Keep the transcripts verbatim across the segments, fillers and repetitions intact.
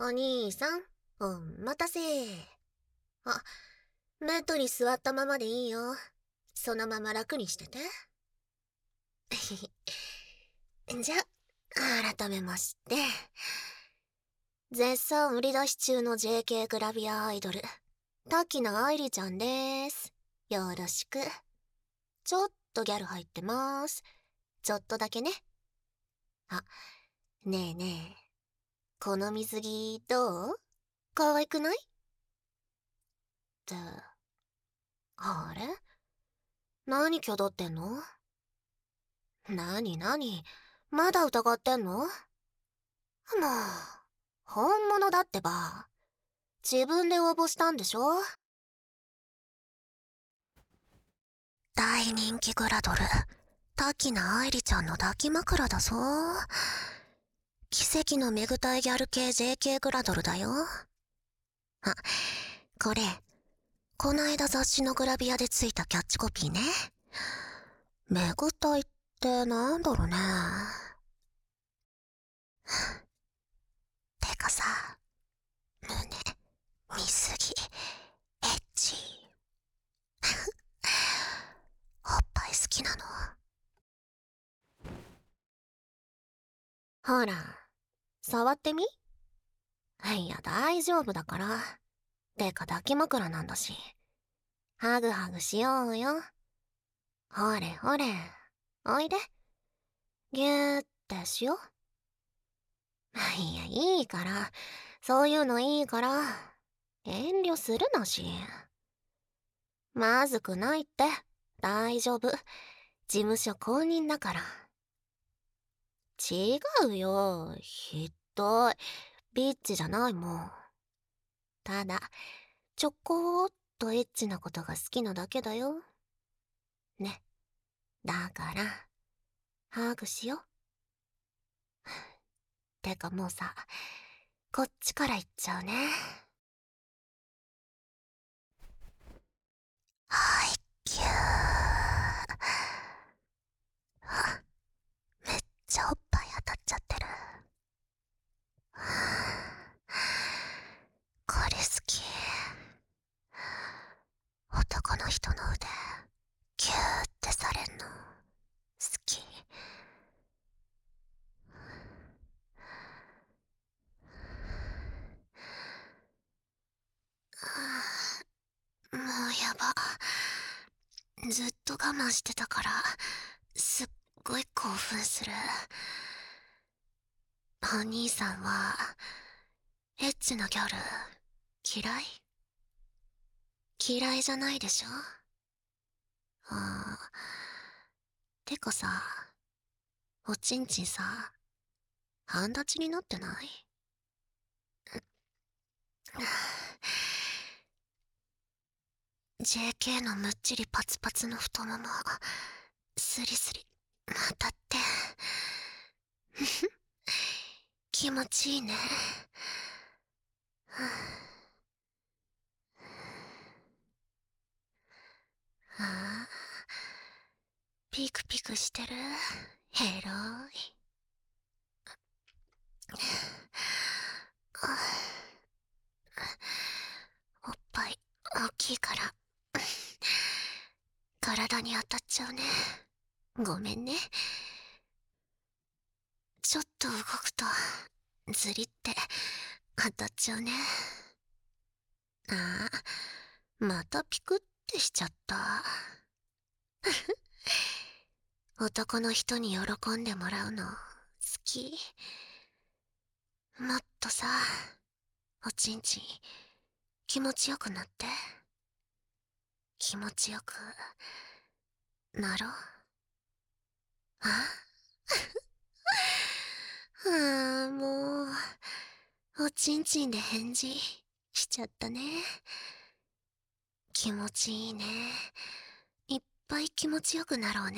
お兄さん、お待たせ。あ、ベッドに座ったままでいいよ。そのまま楽にしてて。じゃ、改めまして。絶賛売り出し中の ジェーケー グラビアアイドル、滝名愛理ちゃんです。よろしく。ちょっとギャル入ってます。ちょっとだけね。あ、ねえねえ。この水着どう？可愛くない？って、あれ？何挙動ってんの？なになに、まだ疑ってんの？もう、本物だってば。自分で応募したんでしょ？大人気グラドル、滝名愛理ちゃんの抱き枕だぞ。奇跡のメグタイギャル系 ジェーケー グラドルだよ。あ、これ、こないだ雑誌のグラビアでついたキャッチコピーね。メグタイってなんだろうね。てかさ、胸、見すぎ、エッチ。おっぱい好きなの？ほら、触ってみ？いや、大丈夫だから。てか抱き枕なんだし。ハグハグしようよ。ほれほれ、おいで。ぎゅーってしよう。いや、いいから。そういうのいいから。遠慮するなし。まずくないって。大丈夫。事務所公認だから。違うよ。ひどい。ビッチじゃないもん。ただ、ちょこーっとエッチなことが好きなだけだよ。ね。だから、ハグしよう。てかもうさ、こっちから行っちゃうね。はい、ぎゅー。あ、めっちゃおっぱい当たっちゃってる。これ好き。男の人の腕、ギューってされんの、好き。もうやば。ずっと我慢してたから、すっごい興奮する。お兄さんは、エッチなギャル、嫌い？嫌いじゃないでしょ？ああ。てかさ、おちんちんさ、半立ちになってない？ジェーケー のむっちりパツパツの太もも、スリスリ、またって。気持ちいいね。ああ、ピクピクしてる。ヘロい。おっぱい大きいから体に当たっちゃうね。ごめんね。ちょっと動くとズリって当たっちゃうね。ああ、またピクってしちゃった。男の人に喜んでもらうの好き。もっとさ、おちんちん気持ちよくなって。気持ちよくなろう。あああ、もうおちんちんで返事しちゃったね。気持ちいいね。いっぱい気持ちよくなろうね。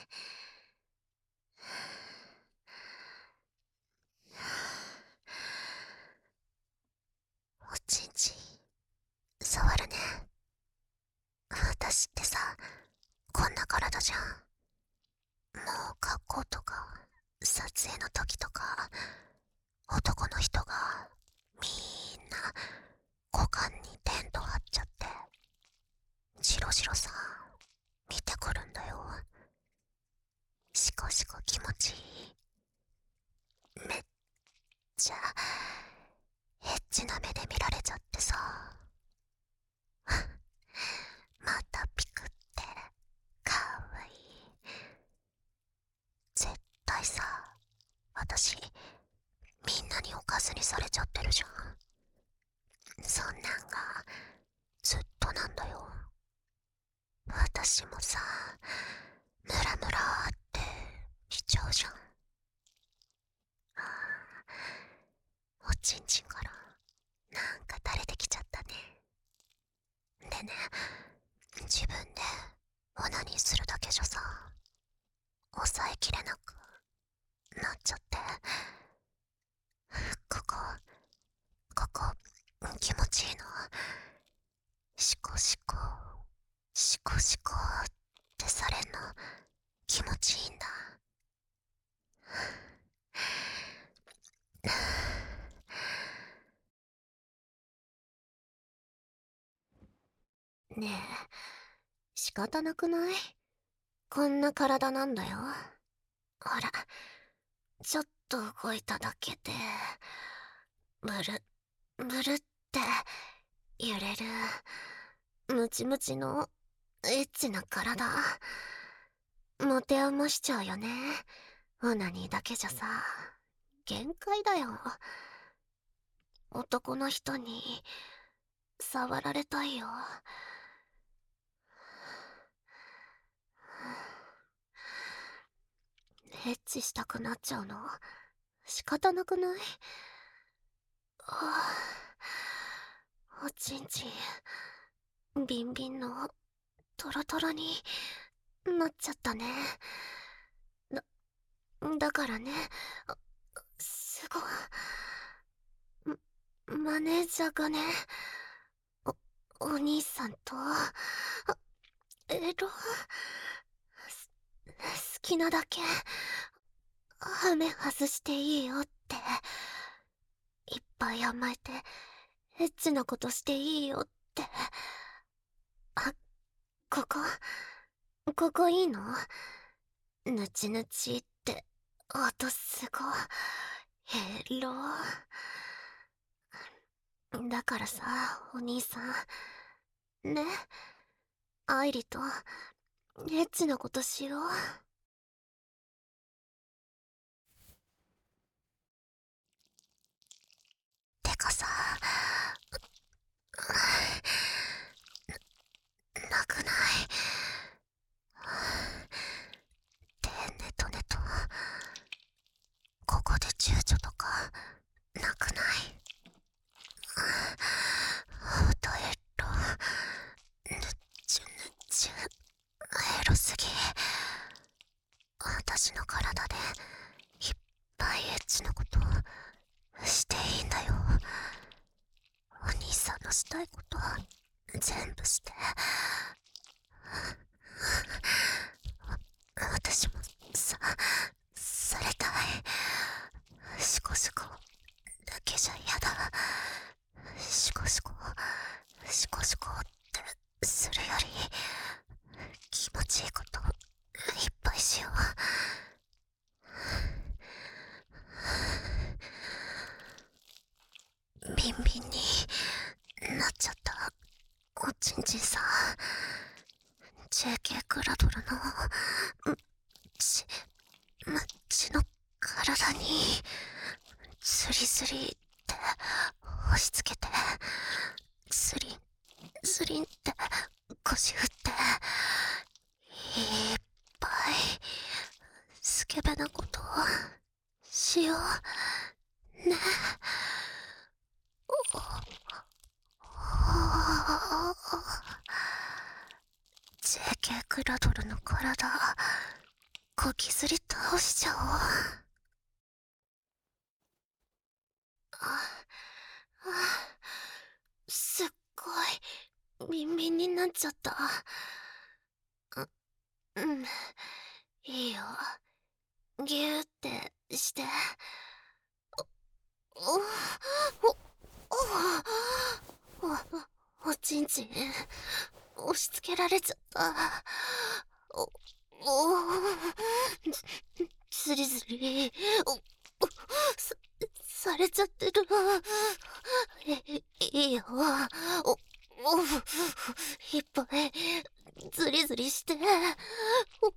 おちんちん触るね。私ってさ、こんな体じゃん。もう学校とか撮影の時とか、男の人がみじゃあ、エッチな目で見られちゃってさ。またピクってかわいい。絶対さ、私みんなにおかずにされちゃってるじゃん。そんなんがずっとなんだよ。私もさ、ムラムラってしちゃうじゃん。あー、おちんちんからなんか垂れてきちゃったね。でね、自分でオナニーするだけじゃさ、抑えきれなくなっちゃって、ここここ気持ちいいの。シコシコシコシコってされんの気持ちいいんだ。ねえ、仕方なくない？こんな体なんだよ。ほら、ちょっと動いただけでブルブルって揺れるムチムチのエッチな体。モテ余しちゃうよね。オナニーだけじゃさ、限界だよ。男の人に触られたいよ。エッチしたくなっちゃうの仕方なくない？はあ、おちんちんビンビンのトロトロになっちゃったね。だだからね、すごいマネージャーがね、おお兄さんとエロす好きなだけハメ外していいよって、いっぱい甘えてエッチなことしていいよって。あ、ここここいいの？ぬちぬちって音すごいエロ。だからさ、お兄さんね、愛理とエッチなことしよう。てかさ、なくない？で、ネトネト、ここで躊躇とかなくない？ダイエット、ぬっちゅぬっちゅ、エロすぎ。私の体でいっぱいエッチなことしていいんだよ。お兄さんのしたいこと全部して。私もさ、されたい。シコシコだけじゃ嫌だ。シコシコシコシコってするより気持ちいいこといっぱいしよう。ビンビンになっちゃったおちんちんさ、 ジェーケー クラドルの血血の体にスリスリって押し付けて、スリンスリンって腰振って、いっぱいスケベなことしようね。おお ジェーケー クラドルの体こきずり倒しちゃおう。ああ、すっごいビンビンになっちゃった。う、うん、いいよ。ギューってして。おおおおおちんちん押し付けられちゃった。おおずりずりおおさされちゃってる。いいよ。お、お、いっぱい、ずりずりして。お、お、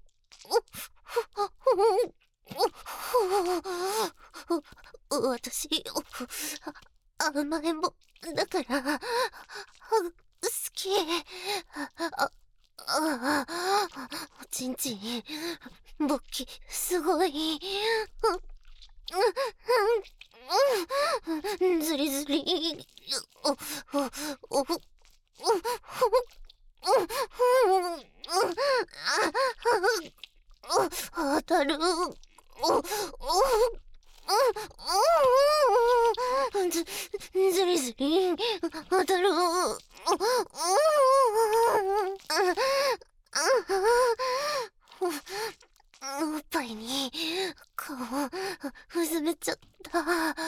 お、私、甘えん坊だから、好き。あ、あ、おちんちん、勃起、すごい。ずりずり、お、お、お、当たる。お、お、ず、ずりずり、当たる。おっぱいに顔うずめちゃった。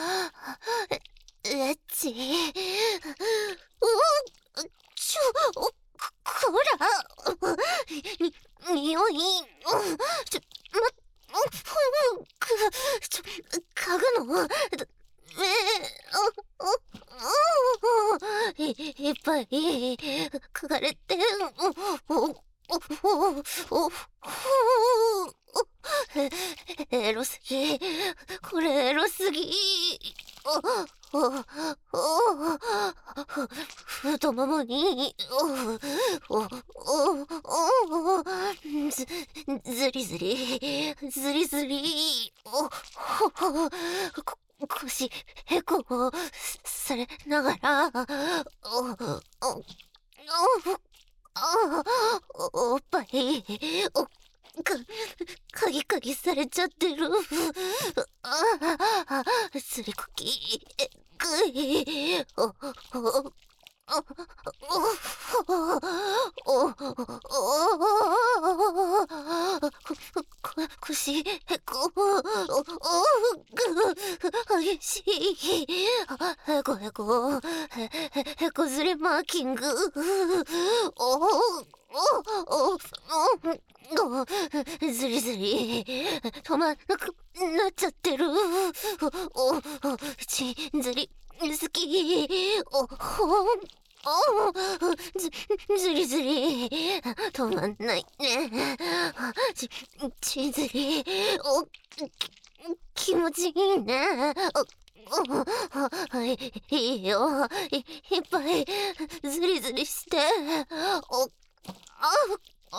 エッチ。うお、ちょ、こ、こら。に、匂い。ちょ、ま、く、ちょ、嗅ぐの。えお、お、お、い、いっぱい、嗅がれて、お、お、お、お、お、エロすぎ。これエロすぎ。お、お、お、太ももに、お、お、お、お、ず、ずりずり、ずりずり、お、こ、腰、へこをされながら、お、お、お、あお、おっぱい、お、か、かぎかぎされちゃってる。ああ、すりこき、えっぐい。お、お、お、お、お、お、腰、へこ、お、お、ぐ、激しい。へこへこ、へ、へ、へこずれマーキング。お、お、お、お、お、ずりずり、止まんなくなっちゃってる。お、お、ちんずり、好き。お、ほん、お、ず、ずりずり、止まんないね。ち、ちんずり、お、き、気持ちいいね。お、お、いいよ。い、いっぱい、ずりずりして。お、あ、あ、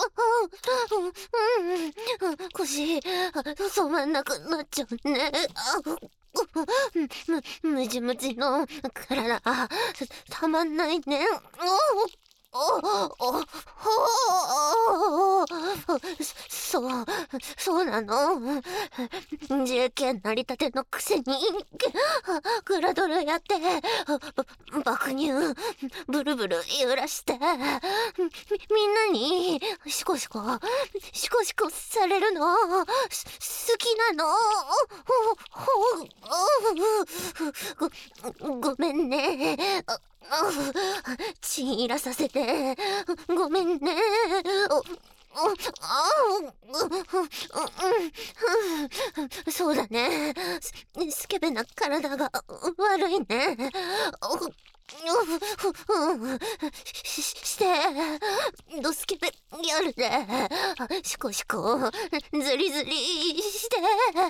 うん、腰、止まんなくなっちゃうね。あ、む、むじむじの体、たまんないね。お、お、お、お、そう、そうなの。ジェーケー なりたてのくせに、グラドルやって、爆乳、ブルブル揺らして、み、みんなに、シコシコ、シコシコされるの、す、好きなの。ご、ごめんね。あ、あ、ちんいらさせて、ごめんね。お、お、あ、うん、そうだね。スケベな体が悪いね。お、し、して、ドスケベギャルで、シコシコ、ズリズリして、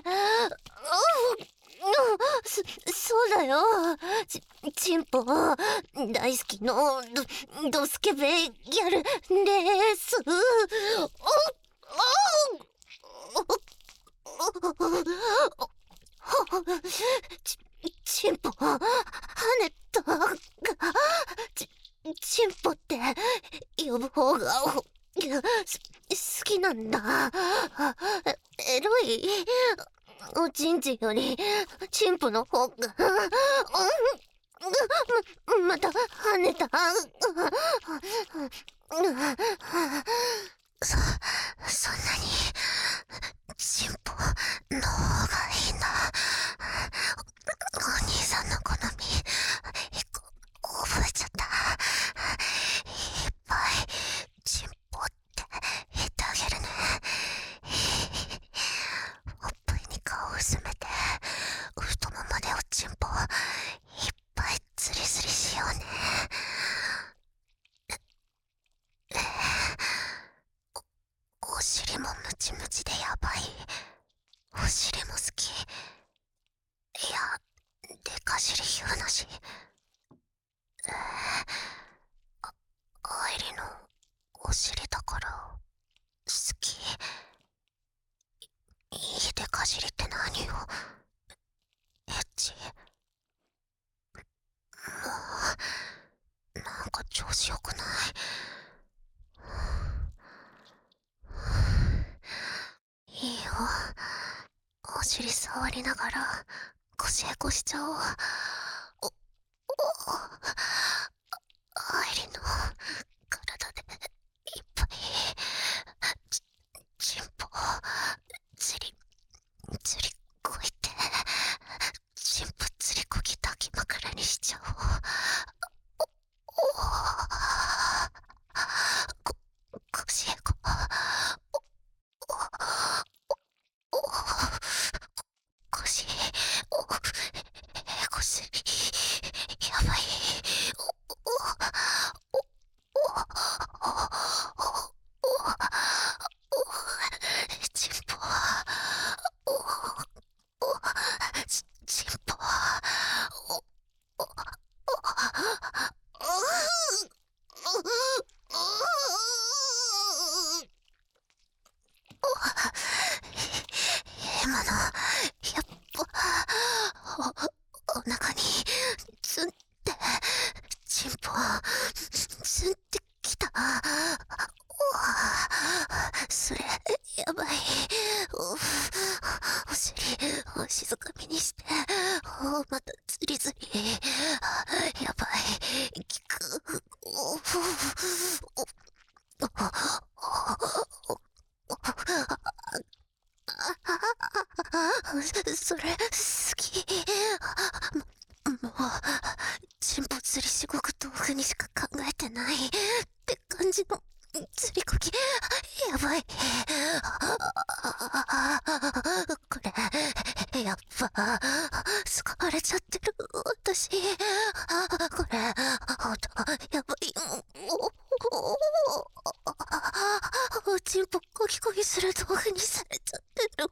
そ、そうだよ。ち、チンポ、大好きの、ド、ドスケベギャルです。お、お、お、ち、チンポ、跳ねた。ち、チンポって呼ぶ方が、好きなんだ。エロい。おちんちんより、チンポの方が、ま、また跳ねた。そ、そんなに、チンポの方がいいな。お兄さんの好み、一個覚えちゃった。いっぱい、チンポって言ってあげるね。おっぱいに顔をうずめて、太ももでおちんぽを調子よくない。いいよ。お尻触りながら腰へこしちゃおう。お、お、アイリの体でいっぱい。ち、ちんぽ、つり、つりこいて、ちんぽつりこぎ抱き枕にしちゃおう。お、お、こ、腰へこ、お、お、お、腰、お、へこすり、やばい。お、お、お、お、お、ちんぽ、お、お、ち、ちんぽ、お、お、お、今の、やっぱ、お、お腹に、ツンって、チンポ、ツンってきた。お、それ、やばい。お、お尻、お静かみにして、お、またズリズリ。やばい。効く。お、お、お、お、お、それ、好き。もう、チンポ釣りしごく道具にしか考えてないって感じの釣りこぎ。やばい。これ、やっぱ、疲れちゃってる、私。これ、ほんと、やばい。おちんぽこぎこぎする道具にされちゃってる。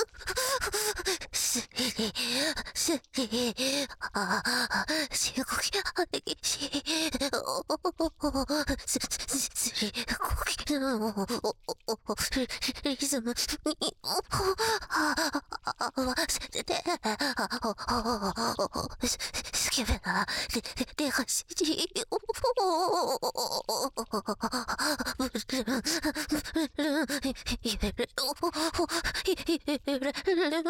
すり、すり、ああ、しごき、あげし、おお、す、す、すり、こぎの、おお、リズムに、おああ、合わせて、あお、す、スケベな、レ、レガシー、おお、ブルン、ブルン、ゆれる、おゆれる、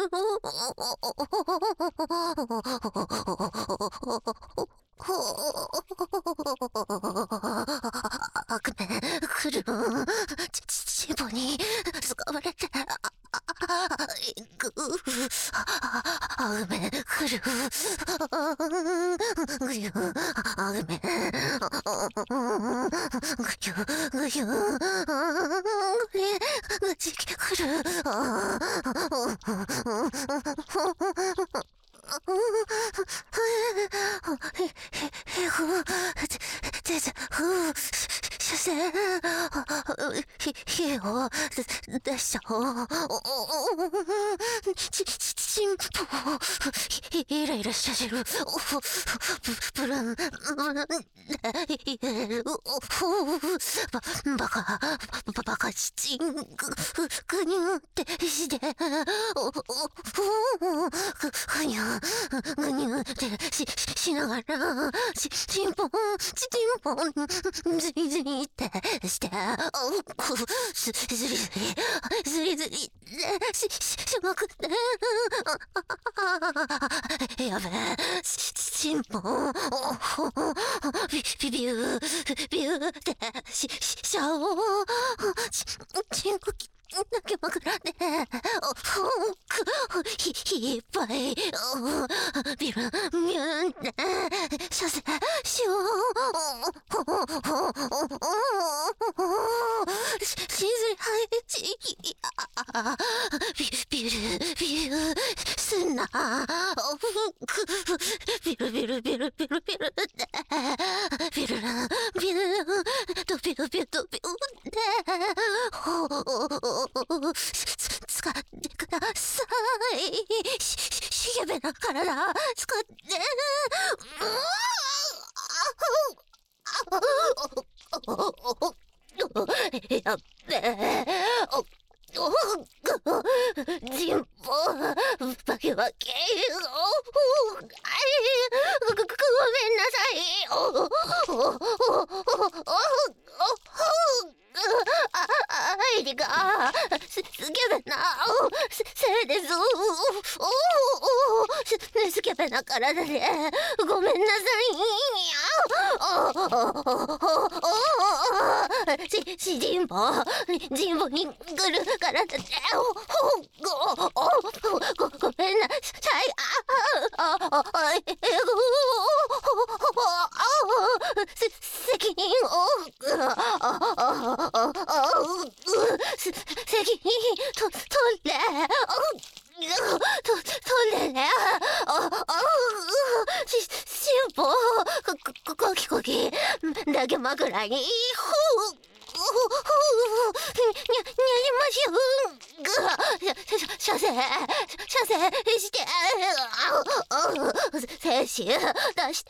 悪夢、来る、ち、ち、ちぼに、使われて、いく、悪夢、来る、ぐゆ、悪夢、ぐゆ、ぐゆ、ぐれ、ぐち、来る、へ、へ、ふ、て、て、ふ、しゃせん、ひ、ひを、でしょ。ち、ち、ちんぽ、イライラしゃせる。ブルン、ブルン、いえる。ば、バカ、バ、バカちちん、ぐ、ぐにゅってして、お、お、ぐ、ぐにゅ、ぐにゅってし、しながら、ち、ちんぽん、ち、ちんぽん、ずりずりってして、お、く、す、ずりずり、ずりずり、し、し、しまくって、やべえ、ち、ちんぽん、ビ、ビビュー、ビューって、し、し、しゃお、ち、ちんこき、泣けまくらね、お、く、ひ、ひっぱい、お、ビル、ミュンね、しゃせ、しょし、しずりはいち、ビ、ビル、ビル、すんな、お、く、ビル、ビル、ビル、ビル、ビル、ね、ビル、ビル、ドビュドビュドビュね、ほう、つ、使ってください。し、しげべな体、使って、やっべえ、お、お、ちんぽ、バキバキ、お、あい、ご、ご、ごめんなさい、お、お、お、 体でごめんなさい。し、し、人望、人望に来る体で、ご、ご、ご、ごめんなさい。あ、あ、あ、あ、え、ご、せ、責任を、あ、あ、あ、あ、せ、責任と、取れ、と、取れね、あ、あ、し、辛抱、こ、こ、こきこき、だけ枕に、ほう、にゃ、にゃりましょう。射精、射精して、精子出して、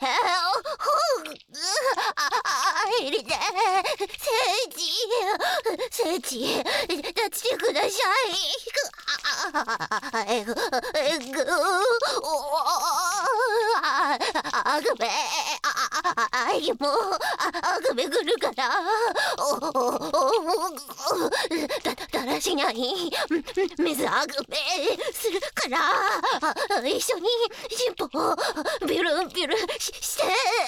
あ、入れて、精子、精子、出してください。えぐ、えぐ、あぐめ、あいも、あぐめぐるから、だ、だらしない水あぐめするから一緒に進歩ビュルンビュルンしして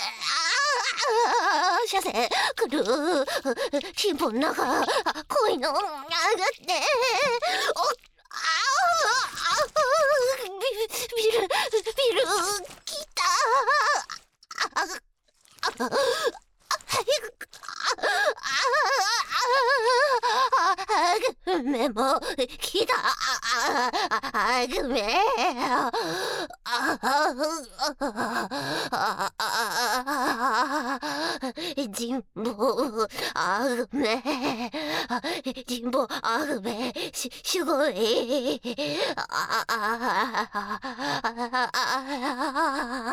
射精くる進歩の中恋の上がっておああビビルビルきたああああめもきたあぐめあ人望あぐめ人望あぐめしすごいああ